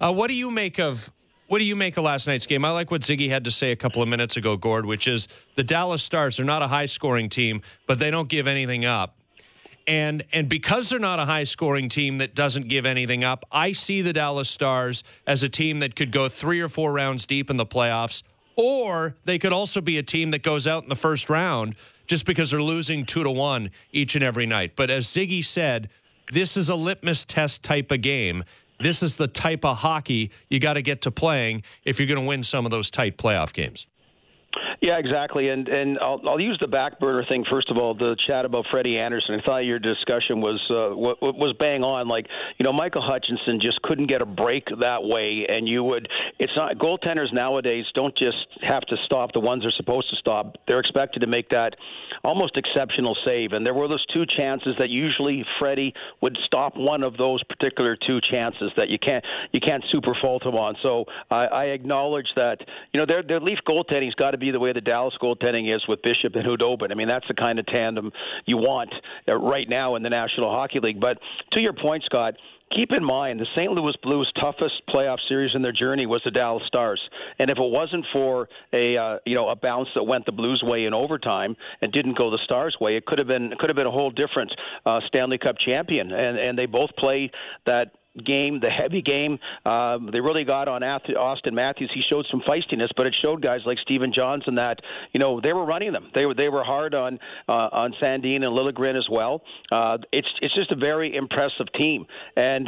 What do you make of last night's game? I like what Ziggy had to say a couple of minutes ago, Gord, which is the Dallas Stars are not a high-scoring team, but they don't give anything up. And because they're not a high-scoring team that doesn't give anything up, I see the Dallas Stars as a team that could go 3 or 4 rounds deep in the playoffs, or they could also be a team that goes out in the first round just because they're losing 2-1 each and every night. But as Ziggy said, this is a litmus test type of game. This is the type of hockey you got to get to playing if you're going to win some of those tight playoff games. Yeah, exactly. And I'll use the back burner thing first of all. The chat about Freddie Andersen. I thought your discussion was bang on. Like, Michael Hutchinson just couldn't get a break that way. And it's not goaltenders nowadays don't just have to stop the ones they're supposed to stop. They're expected to make that almost exceptional save. And there were those 2 chances that usually Freddie would stop one of those particular 2 chances that you can't super fault him on. So I acknowledge that their Leaf goaltending's got to be the way the Dallas goaltending is with Bishop and Hudobin. I mean, that's the kind of tandem you want right now in the National Hockey League. But to your point, Scott, keep in mind the St. Louis Blues' toughest playoff series in their journey was the Dallas Stars. And if it wasn't for a bounce that went the Blues' way in overtime and didn't go the Stars' way, it could have been a whole different Stanley Cup champion. And they both played that game, the heavy game. They really got on Austin Matthews. He showed some feistiness, but it showed guys like Stephen Johnson that they were running them. They were hard on Sandin and Liljegren as well. It's just a very impressive team, and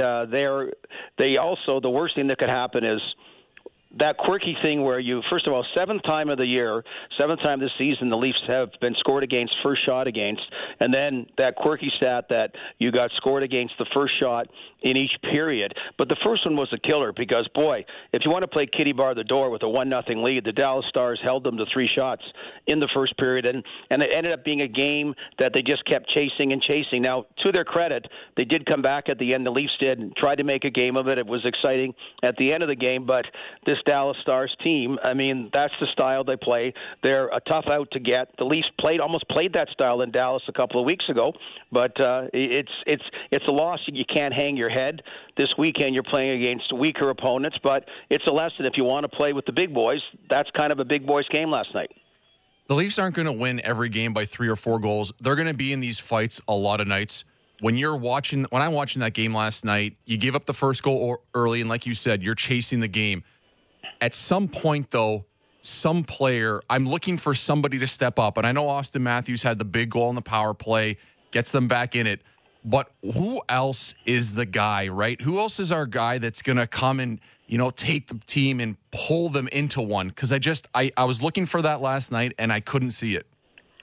they also, the worst thing that could happen is that quirky thing where first of all, 7th time of the year, 7th time this season, the Leafs have been scored against, first shot against, and then that quirky stat that you got scored against the first shot in each period. But the first one was a killer because, boy, if you want to play kitty bar the door with a 1-0 lead, the Dallas Stars held them to 3 shots in the first period, and it ended up being a game that they just kept chasing and chasing. Now, to their credit, they did come back at the end. The Leafs did and tried to make a game of it. It was exciting at the end of the game, but this Dallas Stars team, I mean, that's the style they play. They're a tough out to get. The Leafs almost played that style in Dallas a couple of weeks ago, but it's a loss. You can't hang your head. This weekend you're playing against weaker opponents, but it's a lesson if you want to play with the big boys. That's kind of a big boys game last night. The Leafs aren't going to win every game by 3 or 4 goals. They're going to be in these fights a lot of nights. When I'm watching that game last night, you give up the first goal early, and like you said, you're chasing the game. At some point, though, some player, I'm looking for somebody to step up. And I know Austin Matthews had the big goal in the power play, gets them back in it. But who else is the guy, right? Who else is our guy that's going to come and, take the team and pull them into one? Because I was looking for that last night, and I couldn't see it.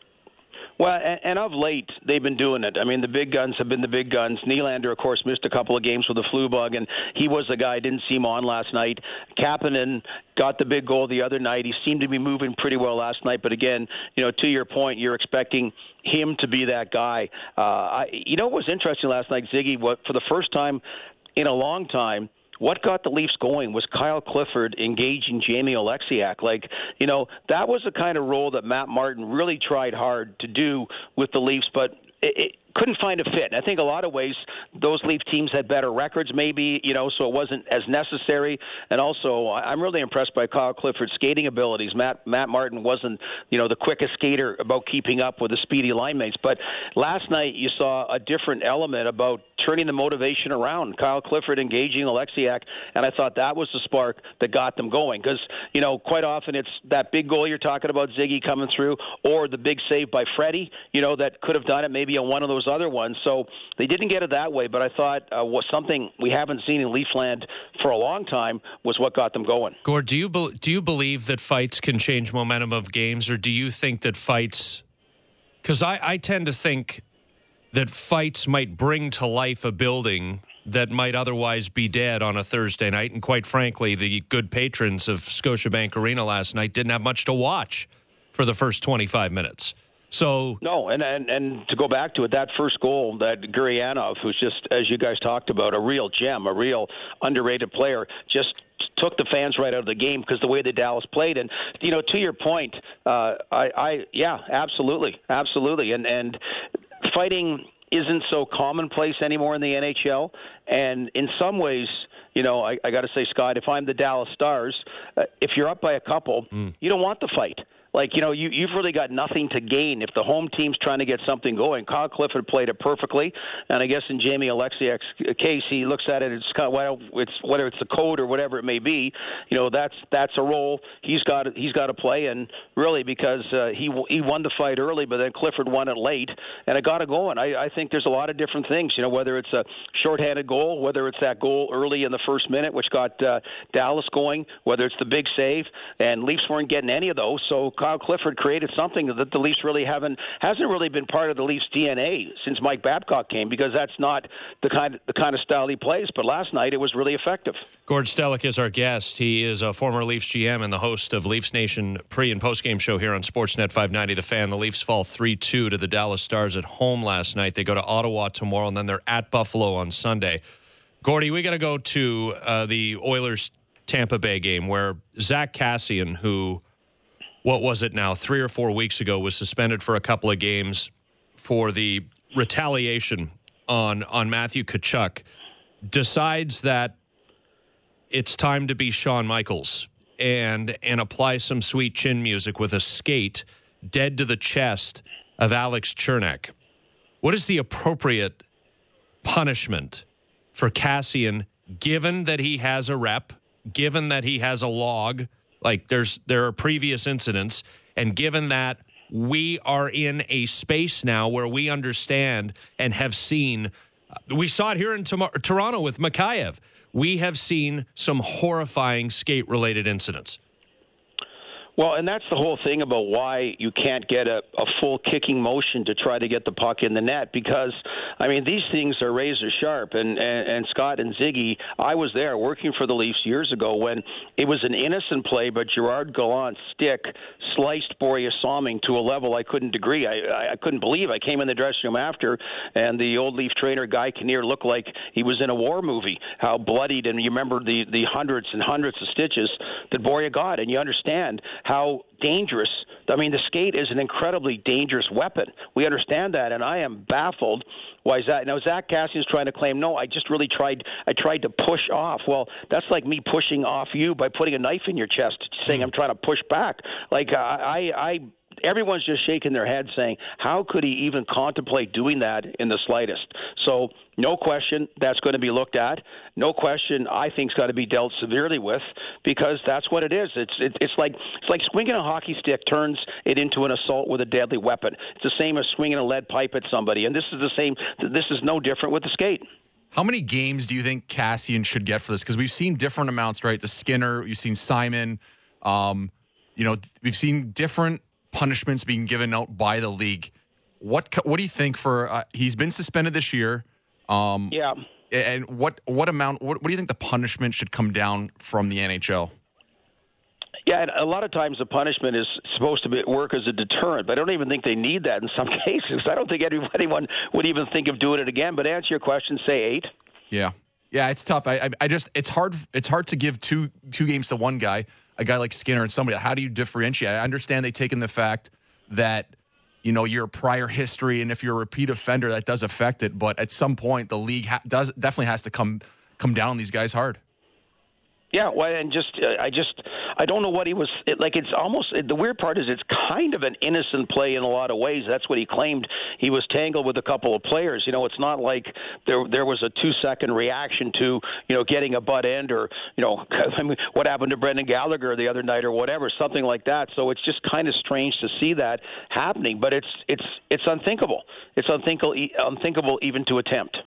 Well, and of late, they've been doing it. I mean, the big guns have been the big guns. Nylander, of course, missed a couple of games with a flu bug, and he was the guy. Didn't see him on last night. Kapanen got the big goal the other night. He seemed to be moving pretty well last night. But again, to your point, you're expecting him to be that guy. What was interesting last night, Ziggy, for the first time in a long time, what got the Leafs going was Kyle Clifford engaging Jamie Oleksiak. That was the kind of role that Matt Martin really tried hard to do with the Leafs, but it couldn't find a fit. And I think a lot of ways those Leaf teams had better records maybe, so it wasn't as necessary. And also, I'm really impressed by Kyle Clifford's skating abilities. Matt Martin wasn't, the quickest skater about keeping up with the speedy line mates. But last night you saw a different element about turning the motivation around. Kyle Clifford engaging Oleksiak, and I thought that was the spark that got them going. Because, quite often it's that big goal you're talking about, Ziggy, coming through, or the big save by Freddie, that could have done it maybe on one of those other ones. So they didn't get it that way, but I thought was something we haven't seen in Leafland for a long time was what got them going. Gord, do you believe that fights can change momentum of games, or do you think that fights – because I tend to think that fights might bring to life a building that might otherwise be dead on a Thursday night, and quite frankly, the good patrons of Scotiabank Arena last night didn't have much to watch for the first 25 minutes. So no, and to go back to it, that first goal, that Gurianov, who's just, as you guys talked about, a real gem, a real underrated player, just took the fans right out of the game because the way that Dallas played. And, to your point, absolutely. And fighting isn't so commonplace anymore in the NHL. And in some ways, I got to say, Scott, if I'm the Dallas Stars, if you're up by a couple, you don't want the fight. You've really got nothing to gain if the home team's trying to get something going. Kyle Clifford played it perfectly, and I guess in Jamie Alexiak's case, he looks at it. It's kind of, whether it's the code or whatever it may be. That's a role he's got to play, and really because he won the fight early, but then Clifford won it late, and it got it going. I think there's a lot of different things. Whether it's a shorthanded goal, whether it's that goal early in the first minute, which got Dallas going, whether it's the big save, and Leafs weren't getting any of those, so Kyle Clifford created something that the Leafs really hasn't really been part of the Leafs' DNA since Mike Babcock came, because that's not the kind of style he plays. But last night it was really effective. Gord Stellick is our guest. He is a former Leafs GM and the host of Leafs Nation pre- and post-game show here on Sportsnet 590 The Fan. The Leafs fall 3-2 to the Dallas Stars at home last night. They go to Ottawa tomorrow, and then they're at Buffalo on Sunday. Gordy, we got to go to the Oilers-Tampa Bay game where Zach Kassian, who, what was it now, 3 or 4 weeks ago, was suspended for a couple of games for the retaliation on Matthew Tkachuk, decides that it's time to be Shawn Michaels and apply some sweet chin music with a skate dead to the chest of Alex Chernak. What is the appropriate punishment for Kassian, given that he has a rep, given that he has a log, like there are previous incidents, and given that we are in a space now where we understand and have seen, we saw it here in Toronto with Mikheyev. We have seen some horrifying skate-related incidents. Well, and that's the whole thing about why you can't get a full kicking motion to try to get the puck in the net, because, these things are razor sharp. And Scott and Ziggy, I was there working for the Leafs years ago when it was an innocent play, but Gerard Gallant's stick sliced Borje Salming to a level I couldn't agree. I couldn't believe. I came in the dressing room after, and the old Leaf trainer, Guy Kinnear, looked like he was in a war movie, how bloodied, and you remember the hundreds and hundreds of stitches that Borje got, and you understand how dangerous. The skate is an incredibly dangerous weapon. We understand that, and I am baffled why Zach Kassian's trying to claim, no, I tried to push off. Well, that's like me pushing off you by putting a knife in your chest, saying I'm trying to push back. Everyone's just shaking their head saying, how could he even contemplate doing that in the slightest? So no question that's going to be looked at. No question I think it's got to be dealt severely with, because that's what it is. It's like swinging a hockey stick turns it into an assault with a deadly weapon. It's the same as swinging a lead pipe at somebody, and this is the same. This is no different with the skate. How many games do you think Kassian should get for this? Because we've seen different amounts, right? The Skinner, you've seen Simon. We've seen different punishments being given out by the league. What do you think for he's been suspended this year? Yeah. And what amount? What do you think the punishment should come down from the NHL? Yeah, and a lot of times the punishment is supposed to work as a deterrent, but I don't even think they need that in some cases. I don't think anyone would even think of doing it again. But to answer your question, say 8. Yeah, it's tough. It's hard to give two games to one guy, a guy like Skinner and somebody. How do you differentiate? I understand they take in the fact that your prior history, and if you're a repeat offender, that does affect it. But at some point, the league definitely has to come down on these guys hard. Yeah, well, and I don't know what he was like. It's almost, the weird part is it's kind of an innocent play in a lot of ways. That's what he claimed. He was tangled with a couple of players. It's not like there was a 2-second reaction to getting a butt end, or what happened to Brendan Gallagher the other night or whatever, something like that. So it's just kind of strange to see that happening. But it's unthinkable. It's unthinkable even to attempt.